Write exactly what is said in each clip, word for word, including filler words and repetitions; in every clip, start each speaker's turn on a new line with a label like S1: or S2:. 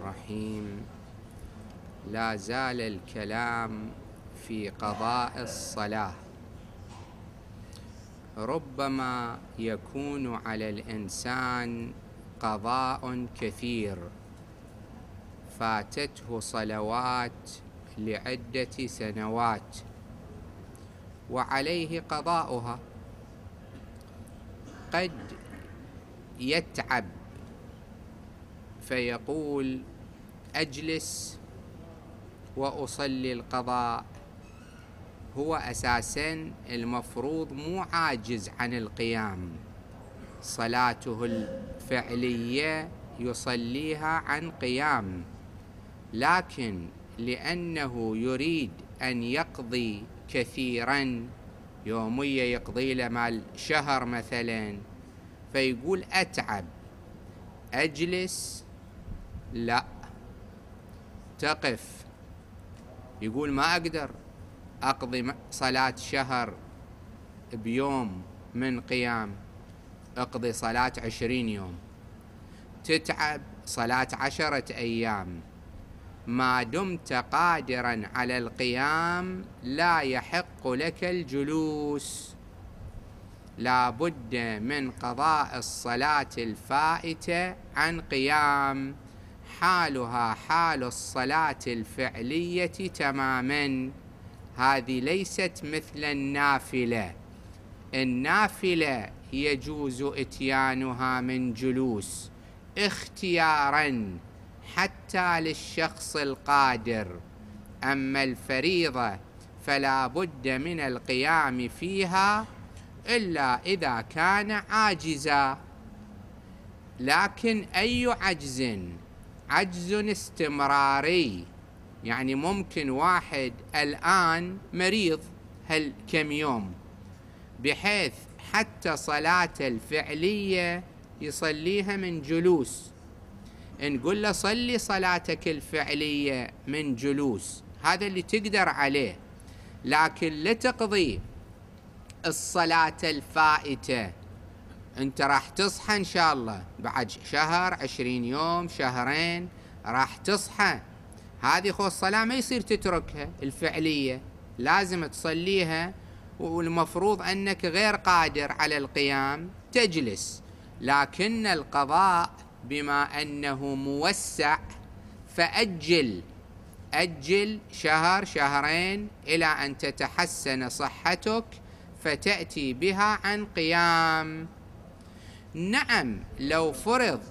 S1: الرحيم. لا زال الكلام في قضاء الصلاة. ربما يكون على الإنسان قضاء كثير، فاتته صلوات لعدة سنوات وعليه قضاؤها. قد يتعب فيقول أجلس وأصلي القضاء، هو أساساً المفروض مو عاجز عن القيام، صلاته الفعلية يصليها عن قيام، لكن لأنه يريد أن يقضي كثيراً، يومية يقضي له مال شهر مثلاً، فيقول أتعب أجلس، لا تقف، يقول ما أقدر أقضي صلاة شهر بيوم من قيام، أقضي صلاة عشرين يوم. تتعب صلاة عشرة أيام. ما دمت قادرا على القيام لا يحق لك الجلوس، لا بد من قضاء الصلاة الفائتة عن قيام، حالها حال الصلاة الفعلية تماما. هذه ليست مثل النافلة. النافلة يجوز إتيانها من جلوس اختيارا حتى للشخص القادر، أما الفريضة فلا بد من القيام فيها إلا إذا كان عاجزا. لكن أي عجز؟ عجز استمراري، يعني ممكن واحد الآن مريض هل كم يوم، بحيث حتى صلاة الفعلية يصليها من جلوس، نقول له صلي صلاتك الفعلية من جلوس، هذا اللي تقدر عليه، لكن لا تقضي الصلاة الفائتة. انت راح تصحى ان شاء الله بعد شهر، عشرين يوم، شهرين راح تصحى، هذه خو الصلاة ما يصير تتركها الفعلية، لازم تصليها، والمفروض أنك غير قادر على القيام تجلس. لكن القضاء بما أنه موسع فأجل أجل شهر شهرين إلى أن تتحسن صحتك فتأتي بها عن قيام. نعم لو فرض،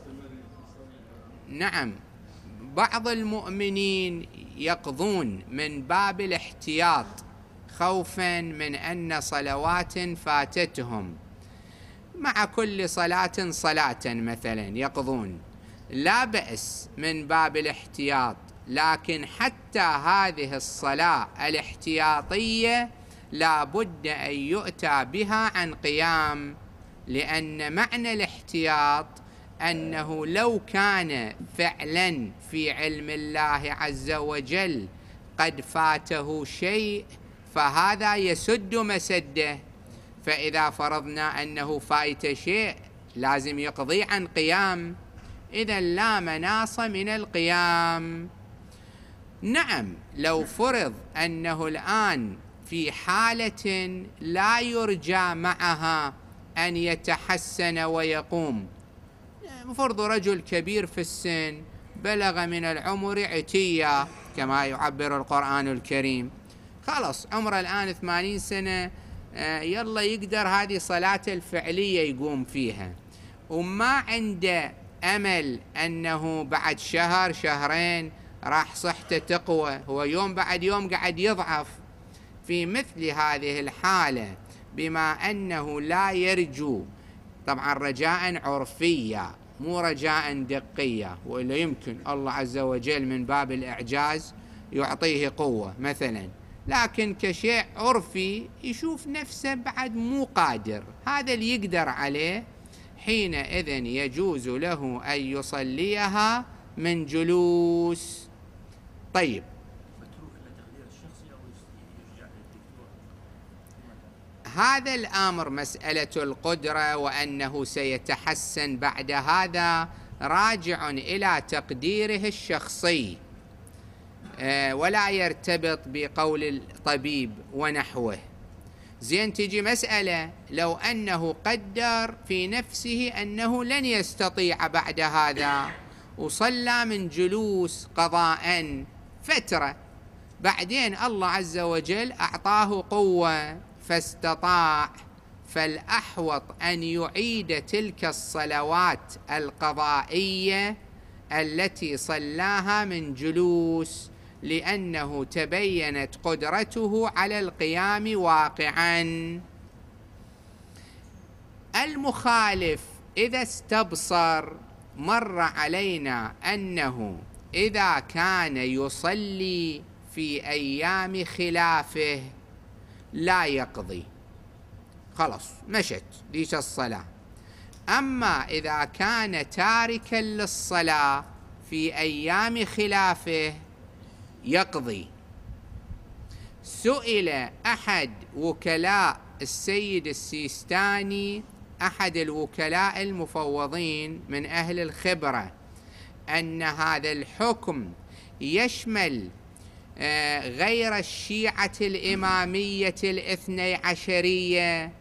S1: نعم بعض المؤمنين يقضون من باب الاحتياط خوفا من أن صلوات فاتتهم، مع كل صلاة صلاة مثلا يقضون، لا بأس من باب الاحتياط، لكن حتى هذه الصلاة الاحتياطية لا بد أن يؤتى بها عن قيام، لأن معنى الاحتياط أنه لو كان فعلا في علم الله عز وجل قد فاته شيء فهذا يسد مسده، فإذا فرضنا أنه فايت شيء لازم يقضي عن قيام، إذا لا مناص من القيام. نعم لو فرض أنه الآن في حالة لا يرجى معها أن يتحسن ويقوم، فرض رجل كبير في السن بلغ من العمر عتية كما يعبر القرآن الكريم، خلص عمره الآن ثمانين سنة، يلا يقدر هذه صلاة الفعلية يقوم فيها، وما عنده أمل أنه بعد شهر شهرين راح صحته تقوى، هو يوم بعد يوم قاعد يضعف. في مثل هذه الحالة بما أنه لا يرجو، طبعا رجاء عرفية مو رجاء دقية، وإلا يمكن الله عز وجل من باب الإعجاز يعطيه قوة مثلا، لكن كشيء عرفي يشوف نفسه بعد مو قادر، هذا اللي يقدر عليه، حينئذ يجوز له أن يصليها من جلوس. طيب هذا الأمر مسألة القدرة وأنه سيتحسن بعد هذا راجع إلى تقديره الشخصي ولا يرتبط بقول الطبيب ونحوه. زين، تجي مسألة لو أنه قدر في نفسه أنه لن يستطيع بعد هذا وصلى من جلوس قضاء فترة، بعدين الله عز وجل أعطاه قوة فاستطاع، فالأحوط أن يعيد تلك الصلوات القضائية التي صلاها من جلوس، لأنه تبينت قدرته على القيام واقعا. المخالف إذا استبصر، مر علينا أنه إذا كان يصلي في أيام خلافه لا يقضي، خلاص مشت ليش الصلاة. أما إذا كان تاركا للصلاة في أيام خلافه يقضي. سئل أحد وكلاء السيد السيستاني، أحد الوكلاء المفوضين من أهل الخبرة، أن هذا الحكم يشمل غير الشيعة الإمامية الاثني عشرية،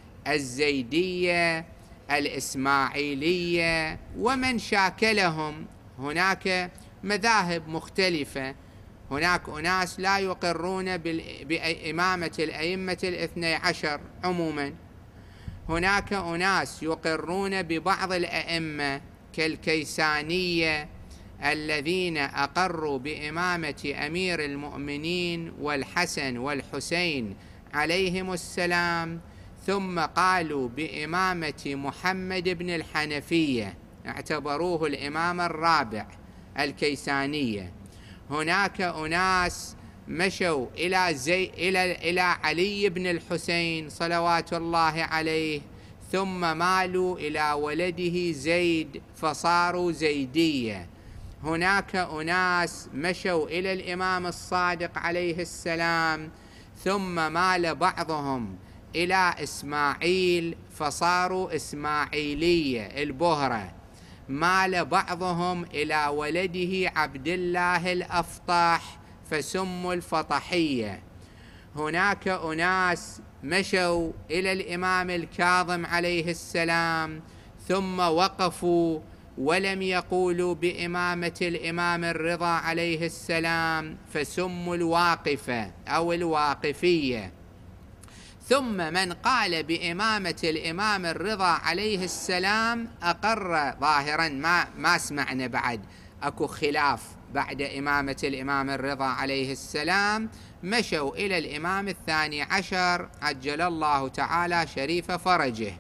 S1: الزيدية، الإسماعيلية، ومن شاكلهم. هناك مذاهب مختلفة، هناك أناس لا يقرون بإمامة الأئمة الاثني عشر عموما، هناك أناس يقرون ببعض الأئمة كالكيسانية الذين أقروا بإمامة أمير المؤمنين والحسن والحسين عليهم السلام، ثم قالوا بإمامة محمد بن الحنفية، اعتبروه الإمام الرابع الكيسانية. هناك أناس مشوا إلى, زي إلى, إلى علي بن الحسين صلوات الله عليه، ثم مالوا إلى ولده زيد فصاروا زيدية. هناك أناس مشوا إلى الإمام الصادق عليه السلام، ثم مال بعضهم إلى إسماعيل فصاروا إسماعيلية البهرة. مال بعضهم إلى ولده عبد الله الأفطاح فسموا الفطحية. هناك أناس مشوا إلى الإمام الكاظم عليه السلام ثم وقفوا ولم يقولوا بإمامة الإمام الرضا عليه السلام فسموا الواقفة أو الواقفية. ثم من قال بإمامة الإمام الرضا عليه السلام أقر ظاهرا، ما, ما سمعنا بعد أكو خلاف بعد إمامة الإمام الرضا عليه السلام، مشوا إلى الإمام الثاني عشر عجل الله تعالى شريف فرجه.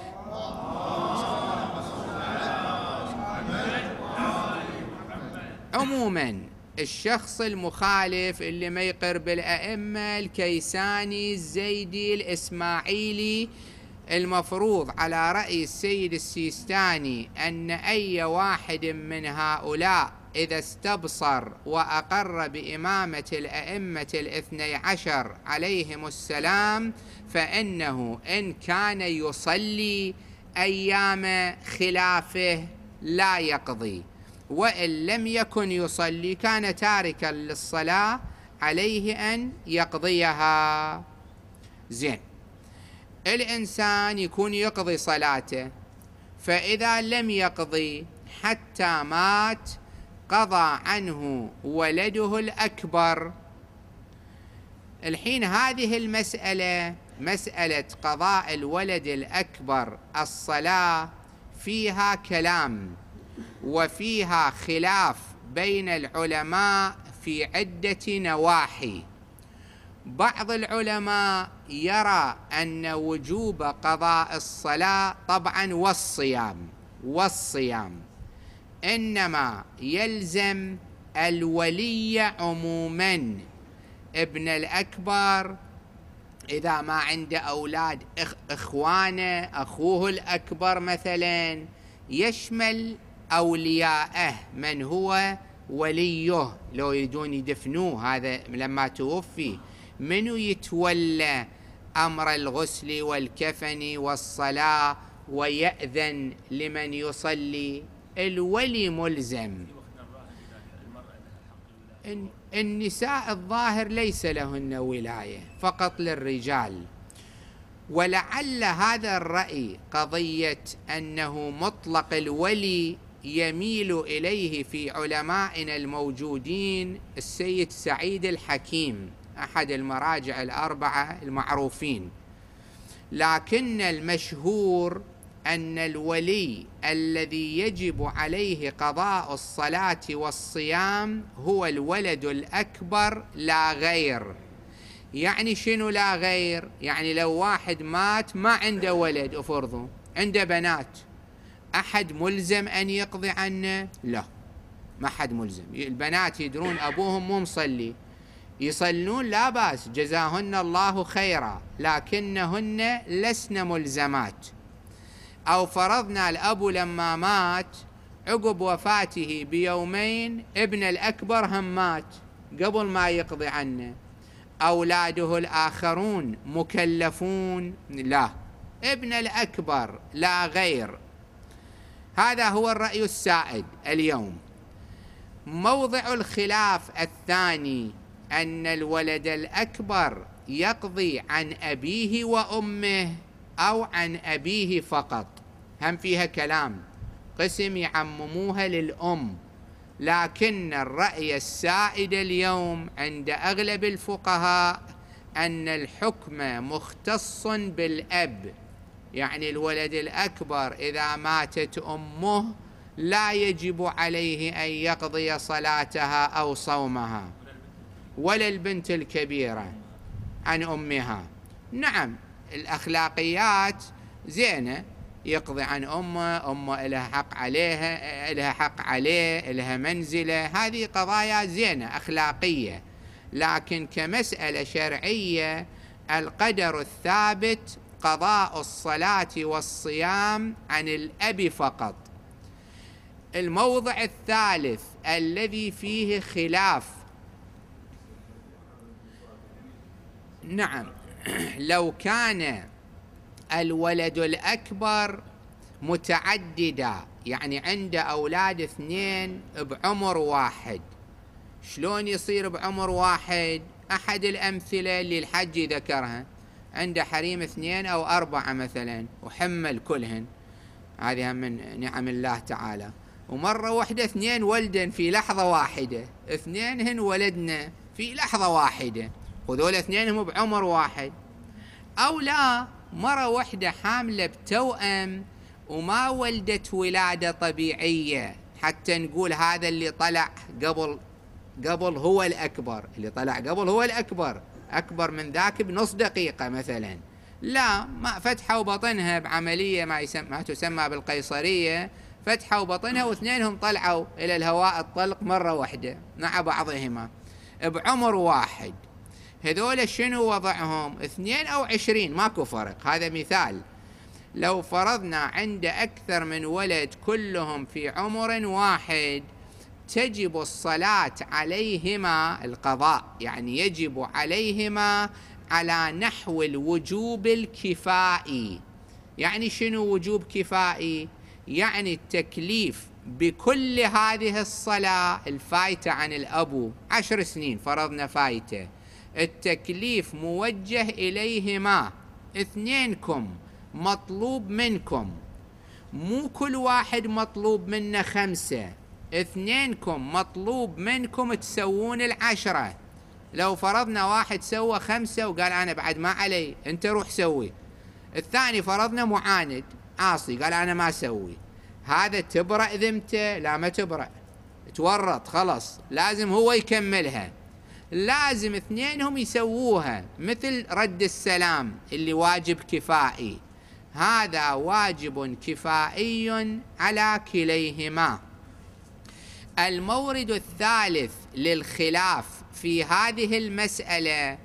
S1: عموما الشخص المخالف اللي ما يقر بالأئمة الكيساني الزيدي الإسماعيلي، المفروض على رأي السيد السيستاني أن أي واحد من هؤلاء إذا استبصر وأقر بإمامة الأئمة الاثني عشر عليهم السلام، فإنه إن كان يصلي أيام خلافه لا يقضي، وإن لم يكن يصلي كان تاركا للصلاة عليه أن يقضيها. زين، الإنسان يكون يقضي صلاته، فإذا لم يقضي حتى مات قضى عنه ولده الأكبر. الحين هذه المسألة، مسألة قضاء الولد الأكبر الصلاة، فيها كلام وفيها خلاف بين العلماء في عدة نواحي. بعض العلماء يرى أن وجوب قضاء الصلاة طبعا والصيام والصيام إنما يلزم الولي عموما، ابن الأكبر إذا ما عنده أولاد إخوانه، أخوه الأكبر مثلا، يشمل أولياءه من هو وليه لو يريدون يدفنوه هذا لما توفي، منو يتولى أمر الغسل والكفن والصلاة ويأذن لمن يصلي؟ الولي ملزم. النساء الظاهر ليس لهن ولاية، فقط للرجال. ولعل هذا الرأي قضية أنه مطلق الولي يميل إليه في علمائنا الموجودين السيد سعيد الحكيم أحد المراجع الأربعة المعروفين، لكن المشهور أن الولي الذي يجب عليه قضاء الصلاة والصيام هو الولد الأكبر لا غير. يعني شنو لا غير؟ يعني لو واحد مات ما عنده ولد أفرضه عنده بنات، أحد ملزم أن يقضي عنه؟ لا، ما حد ملزم. البنات يدرون أبوهم مو مصلي، يصلون لا بأس، جزاهن الله خيرا، لكنهن لسن ملزمات. أو فرضنا الأب لما مات عقب وفاته بيومين ابن الأكبر هم مات قبل ما يقضي عنه، أولاده الآخرون مكلفون؟ لا، ابن الأكبر لا غير. هذا هو الرأي السائد اليوم. موضع الخلاف الثاني أن الولد الأكبر يقضي عن أبيه وأمه أو عن أبيه فقط، هم فيها كلام، قسم يعمموها للأم، لكن الرأي السائد اليوم عند أغلب الفقهاء أن الحكم مختص بالأب. يعني الولد الأكبر إذا ماتت أمه لا يجب عليه أن يقضي صلاتها أو صومها، ولا البنت الكبيرة عن أمها. نعم الأخلاقيات زينة، يقضي عن أمه، أمه لها حق عليها، لها حق عليه، لها منزلة، هذه قضايا زينة أخلاقية، لكن كمسألة شرعية القدر الثابت قضاء الصلاة والصيام عن الأب فقط. الموضع الثالث الذي فيه خلاف، نعم لو كان الولد الأكبر متعددا، يعني عنده أولاد اثنين بعمر واحد، شلون يصير بعمر واحد؟ أحد الأمثلة اللي الحج ذكرها، عنده حريم اثنين أو أربعة مثلا وحمل كلهن، هذه من نعم الله تعالى، ومرة واحدة اثنين ولدن في لحظة واحدة، اثنينهن ولدنا في لحظة واحدة، وذول اثنينهم بعمر واحد. أو لا، مرة واحدة حاملة بتوأم وما ولدت ولادة طبيعية حتى نقول هذا اللي طلع قبل قبل هو الأكبر، اللي طلع قبل هو الأكبر، أكبر من ذاك بنص دقيقة مثلا. لا، ما فتحوا بطنها بعملية ما, يسمى ما تسمى بالقيصرية، فتحوا بطنها واثنينهم طلعوا إلى الهواء الطلق مرة واحدة مع بعضهما بعمر واحد. هذول شنو وضعهم؟ اثنين أو عشرين ماكو فرق، هذا مثال. لو فرضنا عند أكثر من ولد كلهم في عمر واحد تجب الصلاة عليهما، القضاء يعني يجب عليهما على نحو الوجوب الكفائي. يعني شنو وجوب كفائي؟ يعني التكليف بكل هذه الصلاة الفايتة عن الأبو عشر سنين فرضنا فايتة، التكليف موجه إليهما، اثنينكم مطلوب منكم، مو كل واحد مطلوب منه خمسة، اثنينكم مطلوب منكم تسوون العشرة. لو فرضنا واحد سوى خمسة وقال أنا بعد ما علي، أنت روح سوي. الثاني فرضنا معاند عاصي قال أنا ما سوي، هذا تبرأ ذمته؟ لا ما تبرأ، تورط خلص، لازم هو يكملها، لازم اثنينهم يسووها، مثل رد السلام اللي واجب كفائي، هذا واجب كفائي على كليهما. المورد الثالث للخلاف في هذه المسألة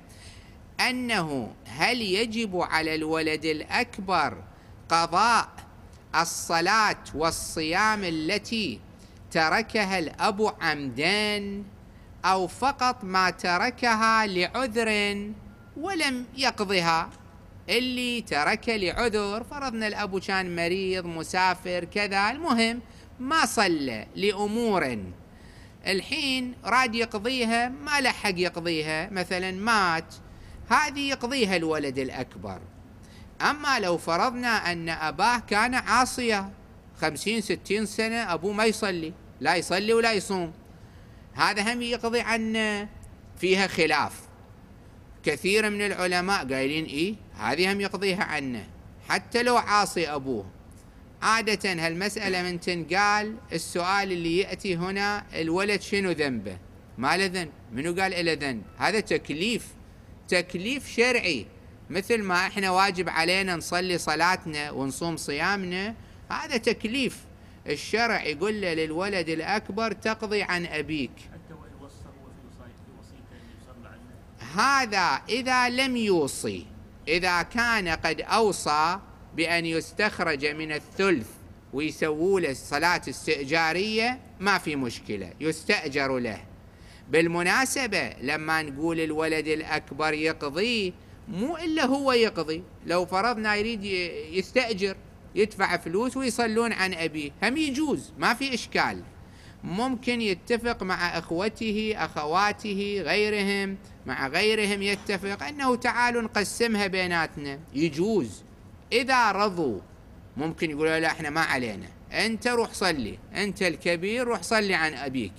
S1: أنه هل يجب على الولد الأكبر قضاء الصلاة والصيام التي تركها الأب عمدان، أو فقط ما تركها لعذر ولم يقضها. اللي ترك لعذر، فرضنا الأب كان مريض مسافر كذا، المهم ما صلى لأمور الحين راد يقضيها ما لحق يقضيها، مثلا مات، هذه يقضيها الولد الأكبر. أما لو فرضنا أن أباه كان عاصيا خمسين ستين سنة، أبوه ما يصلي، لا يصلي ولا يصوم، هذا هم يقضي عنه، فيها خلاف. كثير من العلماء قايلين إيه هذه هم يقضيها عنه حتى لو عاصي أبوه. عادة هالمسألة من تنقال السؤال اللي يأتي هنا الولد شنو ذنبه؟ ما له ذنب. منو قال إله ذنب؟ هذا تكليف، تكليف شرعي، مثل ما إحنا واجب علينا نصلي صلاتنا ونصوم صيامنا، هذا تكليف الشرع يقول له للولد الأكبر تقضي عن أبيك.
S2: حتى وإن وصى هو في وصيته أن يصلى عنه،
S1: هذا إذا لم يوصي. إذا كان قد أوصى بأن يستخرج من الثلث ويسووا له صلاة استئجارية ما في مشكلة، يستأجر له. بالمناسبة لما نقول الولد الأكبر يقضي، مو إلا هو يقضي، لو فرضنا يريد يستأجر يدفع فلوس ويصلون عن أبيه هم يجوز، ما في إشكال. ممكن يتفق مع أخوته أخواته غيرهم، مع غيرهم يتفق أنه تعالوا نقسمها بيناتنا، يجوز. إذا رضوا ممكن يقولوا لا إحنا ما علينا، أنت روح صلي، أنت الكبير روح صلي عن أبيك.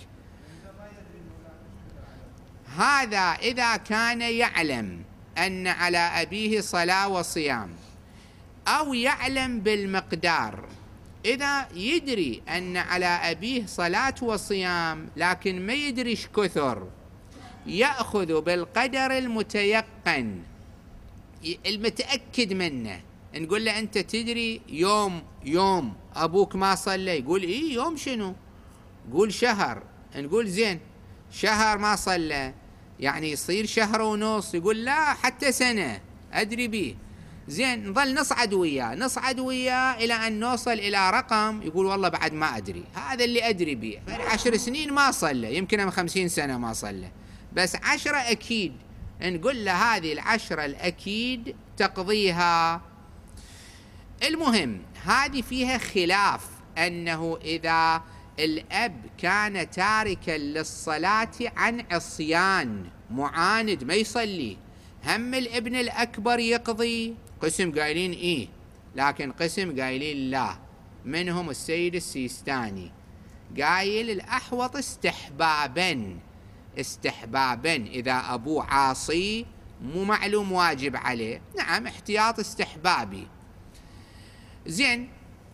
S1: هذا إذا كان يعلم أن على أبيه صلاة وصيام، أو يعلم بالمقدار. إذا يدري أن على أبيه صلاة وصيام لكن ما يدري إيش كثر، يأخذ بالقدر المتيقن المتأكد منه. نقول له أنت تدري يوم يوم أبوك ما صلى، يقول إيه يوم شنو؟ قول شهر. نقول زين شهر ما صلى يعني يصير شهر ونص، يقول لا حتى سنة أدري به. زين نظل نصعد وياه نصعد وياه إلى أن نوصل إلى رقم يقول والله بعد ما أدري، هذا اللي أدري به. عشر سنين ما صلى، يمكن من خمسين سنة ما صلى، بس عشرة أكيد. نقول له هذه العشرة الأكيد تقضيها. المهم هذه فيها خلاف، أنه إذا الأب كان تاركا للصلاة عن عصيان معاند ما يصلي، هم الابن الأكبر يقضي؟ قسم قايلين إيه، لكن قسم قايلين لا. منهم السيد السيستاني قايل الأحوط استحبابا، استحبابا إذا أبوه عاصي مو معلوم واجب عليه، نعم احتياط استحبابي. زين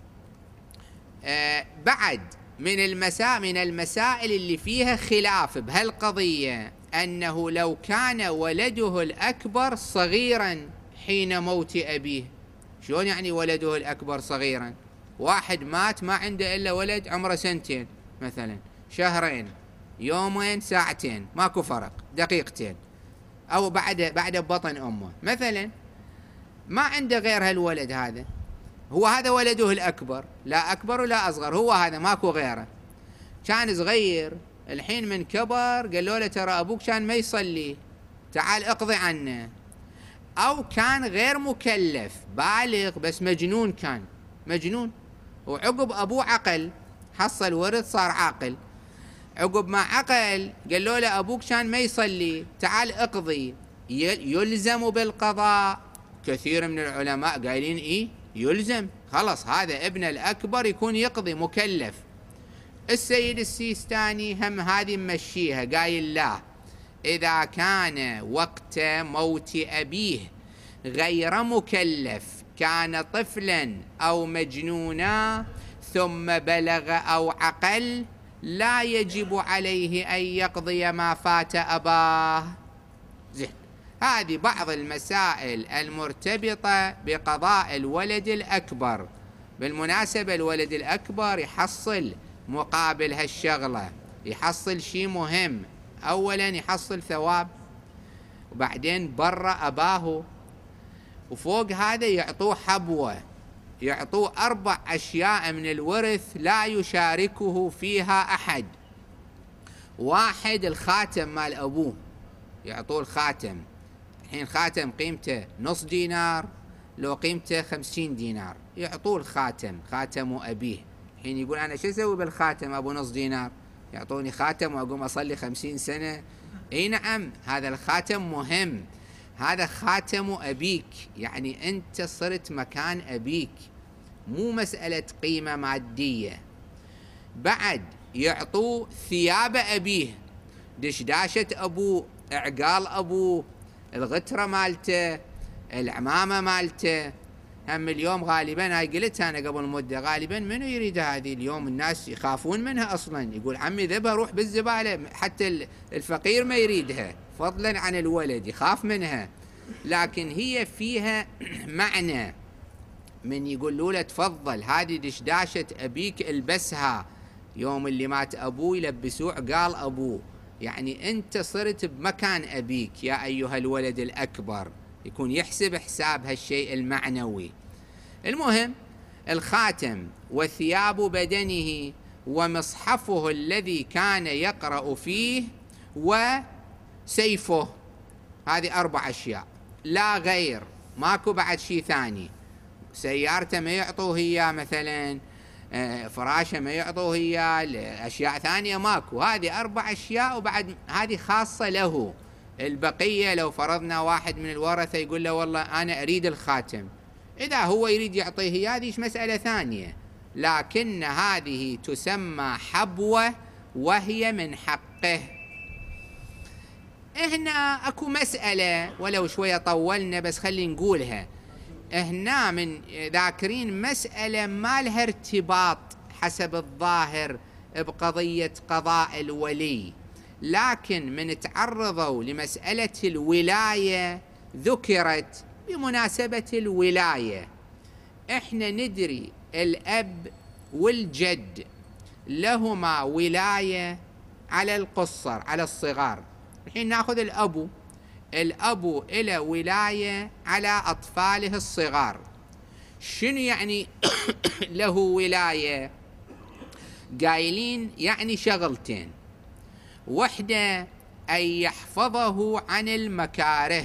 S1: آه بعد من المسائل من المسائل اللي فيها خلاف بهالقضية، أنه لو كان ولده الأكبر صغيرا حين موت أبيه. شلون يعني ولده الأكبر صغيرا؟ واحد مات ما عنده إلا ولد عمره سنتين مثلا، شهرين، يومين، ساعتين، ماكو فرق، دقيقتين، أو بعد بعد ببطن أمه مثلا، ما عنده غير هالولد هذا، هو هذا ولده الأكبر، لا أكبر ولا أصغر، هو هذا ماكو غيره. كان صغير الحين من كبر قالوا له ترى أبوك كان ما يصلي، تعال اقضي عنه. أو كان غير مكلف بالغ بس مجنون، كان مجنون وعقب أبوه عقل، حصل ورث صار عاقل، عقب ما عقل قالوا له أبوك كان ما يصلي تعال اقضي، يلزم بالقضاء. كثير من العلماء قايلين إيه يلزم، خلص هذا ابن الأكبر يكون يقضي مكلف. السيد السيستاني هم هذه ممشيها قايل لا، إذا كان وقت موت أبيه غير مكلف، كان طفلا أو مجنونا ثم بلغ أو عقل، لا يجب عليه أن يقضي ما فات أباه. زين هذه بعض المسائل المرتبطة بقضاء الولد الأكبر. بالمناسبة الولد الأكبر يحصل مقابل هالشغلة، يحصل شيء مهم، أولا يحصل ثواب، وبعدين برا أباه، وفوق هذا يعطوه حبوة، يعطوه أربع أشياء من الورث لا يشاركه فيها أحد. واحد الخاتم مال أبوه، يعطوه الخاتم. الحين خاتم قيمته نص دينار، لو قيمته خمسين دينار يعطوه الخاتم، خاتم أبيه حين يقول أنا شو أسوي بالخاتم أبو نص دينار؟ يعطوني خاتم وأقوم أصلي خمسين سنة؟ أي نعم، هذا الخاتم مهم، هذا خاتم أبيك، يعني أنت صرت مكان أبيك، مو مسألة قيمة مادية. بعد يعطوه ثياب أبيه، دشداشة أبوه، إعقال أبوه، الغترة مالته، العمامة مالته. هم اليوم غالبا، هاي قلتها أنا قبل مدة، غالبا منو يريد هذه اليوم؟ الناس يخافون منها أصلا، يقول عمي ذبها روح بالزبالة، حتى الفقير ما يريدها فضلا عن الولد، يخاف منها. لكن هي فيها معنى، من يقولوا له تفضل هذه دشداشة أبيك البسها، يوم اللي مات أبوه يلبسوه عقال أبوه، يعني أنت صرت بمكان أبيك يا أيها الولد الأكبر، يكون يحسب حساب هالشيء المعنوي. المهم الخاتم وثياب بدنه ومصحفه الذي كان يقرأ فيه وسيفه، هذه أربع أشياء لا غير، ماكو بعد شيء ثاني. سيارته ما يعطوه إياه مثلا، فراشه ما يعطوه إياه، أشياء ثانية ماكو، هذه أربع أشياء، وبعد هذه خاصة له. البقية لو فرضنا واحد من الورثة يقول له والله أنا أريد الخاتم، إذا هو يريد يعطيه هذه مسألة ثانية، لكن هذه تسمى حبوة وهي من حقه. هنا أكو مسألة ولو شوية طولنا بس خلي نقولها، هنا من ذاكرين مسألة ما لها ارتباط حسب الظاهر بقضية قضاء الولي، لكن من تعرضوا لمسألة الولاية ذكرت بمناسبة الولاية. احنا ندري الأب والجد لهما ولاية على القصر، على الصغار. الحين ناخذ الأبو، الأبو إلى ولاية على أطفاله الصغار. شنو يعني له ولاية؟ قايلين يعني شغلتين، وحدة أن يحفظه عن المكاره،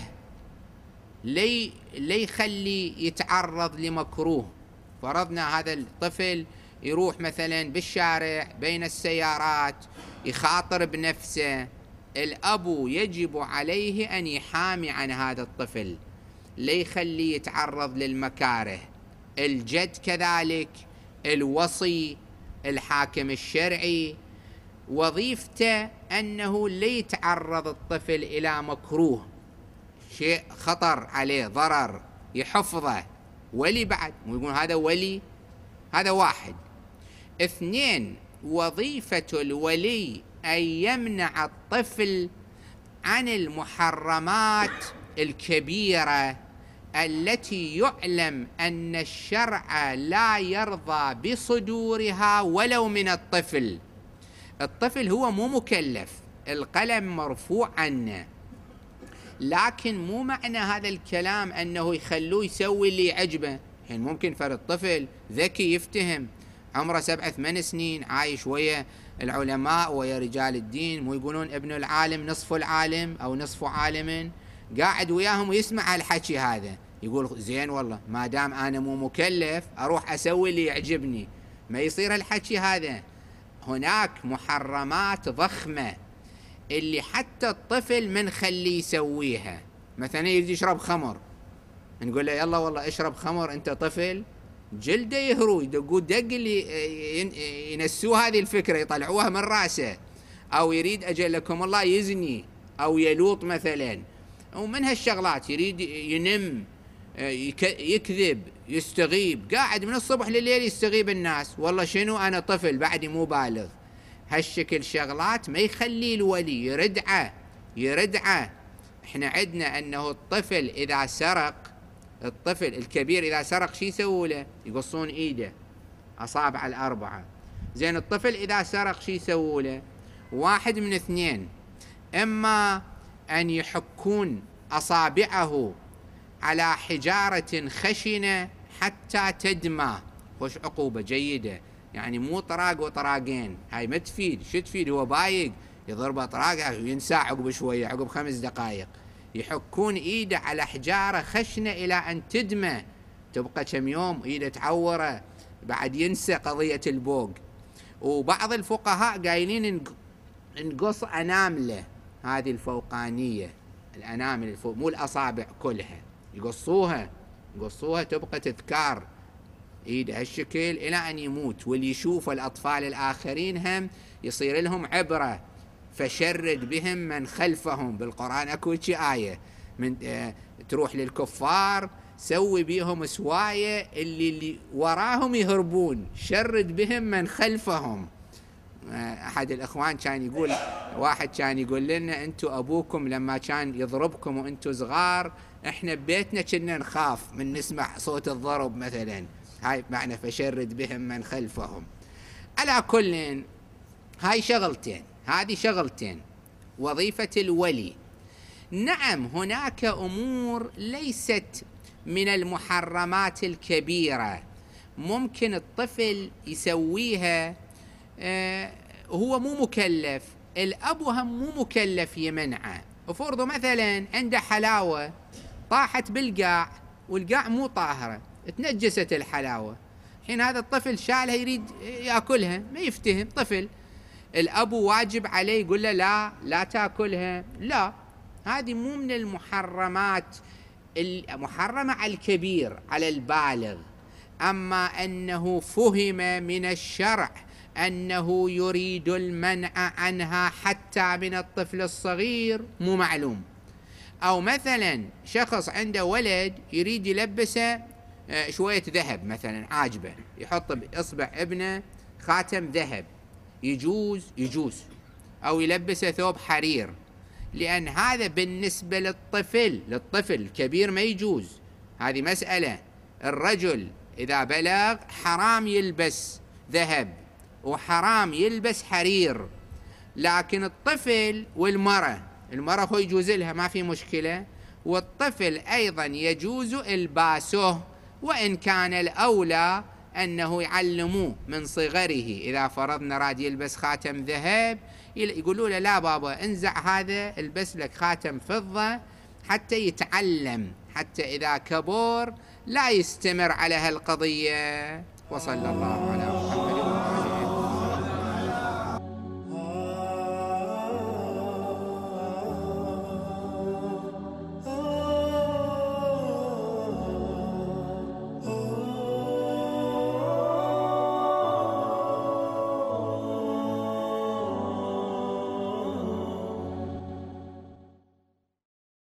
S1: لي ليخلي يتعرض لمكروه. فرضنا هذا الطفل يروح مثلا بالشارع بين السيارات يخاطر بنفسه، الأب يجب عليه أن يحامي عن هذا الطفل ليخلي يتعرض للمكاره. الجد كذلك، الوصي، الحاكم الشرعي، وظيفته أنه ليتعرض الطفل إلى مكروه، شيء خطر عليه، ضرر، يحفظه. ولي بعد، ويقول هذا ولي، هذا واحد. اثنين، وظيفة الولي أن يمنع الطفل عن المحرمات الكبيرة التي يعلم أن الشرع لا يرضى بصدورها ولو من الطفل. الطفل هو مو مكلف، القلم مرفوع عنه، لكن مو معنى هذا الكلام أنه يخلوه يسوي اللي يعجبه. يعني ممكن فرد طفل ذكي يفتهم، عمره سبع ثمان سنين، عايش ويا العلماء ويا رجال الدين، مو يقولون ابن العالم نصف العالم أو نصف عالم، قاعد وياهم ويسمع الحكي هذا، يقول زين والله ما دام أنا مو مكلف أروح أسوي اللي يعجبني. ما يصير الحكي هذا. هناك محرمات ضخمة اللي حتى الطفل من خليه يسويها. مثلا يريد يشرب خمر، نقول له يلا والله اشرب خمر، انت طفل، جلده يهرو، يدقوا دق اللي ينسوه هذه الفكرة، يطلعوها من راسه. او يريد اجلكم الله يزني او يلوط مثلا، ومن هالشغلات يريد ينم، يكذب، يستغيب، قاعد من الصبح لليل يستغيب الناس، والله شنو انا طفل بعدي مو بالغ. هالشكل شغلات ما يخلي الولي يردعه يردعه. احنا عندنا انه الطفل اذا سرق، الطفل الكبير اذا سرق شي يسووا له؟ يقصون ايده، اصابع الاربعه. زين الطفل اذا سرق شي يسووا له؟ واحد من اثنين، اما ان يحكون اصابعه على حجاره خشنه حتى تدمى، وش عقوبه جيده، يعني مو طراق وطراقين، هاي ما تفيد. شو تفيد؟ هو بايق يضربه طراق وينسى عقب شويه، عقب خمس دقائق. يحكون ايده على حجاره خشنه الى ان تدمى، تبقى كم يوم ايده تعوره، بعد ينسى قضية البوق. وبعض الفقهاء قايلين نقص أنامله هذه الفوقانية، الأنامل الفوق مو الأصابع كلها، يقصوها يقصوها تبقى تذكار إيد هالشكل إلى أن يموت، واللي يشوف الأطفال الآخرين هم يصير لهم عبرة. فشرد بهم من خلفهم، بالقرآن أكو آية من آه تروح للكفار سوي بيهم سواية اللي, اللي وراهم يهربون، شرد بهم من خلفهم. أحد الإخوان كان يقول، واحد كان يقول لنا أنتو أبوكم لما كان يضربكم وأنتو صغار إحنا ببيتنا كنا نخاف من نسمع صوت الضرب مثلا، هاي معنى فشرد بهم من خلفهم. على كل هاي شغلتين، هذه شغلتين وظيفة الولي. نعم هناك أمور ليست من المحرمات الكبيرة ممكن الطفل يسويها، آه هو مو مكلف، الأب هم مو مكلف يمنعه. افرضوا مثلا عنده حلاوة طاحت بالقاع والقاع مو طاهرة، تنجست الحلاوة، حين هذا الطفل شالها يريد يأكلها ما يفتهم طفل، الأب واجب عليه يقول له لا لا تأكلها؟ لا، هذه مو من المحرمات المحرمة على الكبير على البالغ. أما أنه فهم من الشرع أنه يريد المنع عنها حتى من الطفل الصغير مو معلوم. أو مثلا شخص عنده ولد يريد يلبسه شوية ذهب مثلا عاجبه، يحط بإصبع ابنه خاتم ذهب، يجوز يجوز أو يلبسه ثوب حرير، لأن هذا بالنسبة للطفل للطفل الكبير ما يجوز. هذه مسألة، الرجل إذا بلغ حرام يلبس ذهب وحرام يلبس حرير، لكن الطفل والمرأة، المرأة هو يجوز لها ما في مشكلة، والطفل أيضا يجوز إلباسه، وإن كان الأولى أنه يعلموه من صغره. إذا فرضنا راد يلبس خاتم ذهب يقولوا له لا بابا انزع هذا البس لك خاتم فضة حتى يتعلم، حتى إذا كبر لا يستمر على هالقضية. وصلى الله على محمد.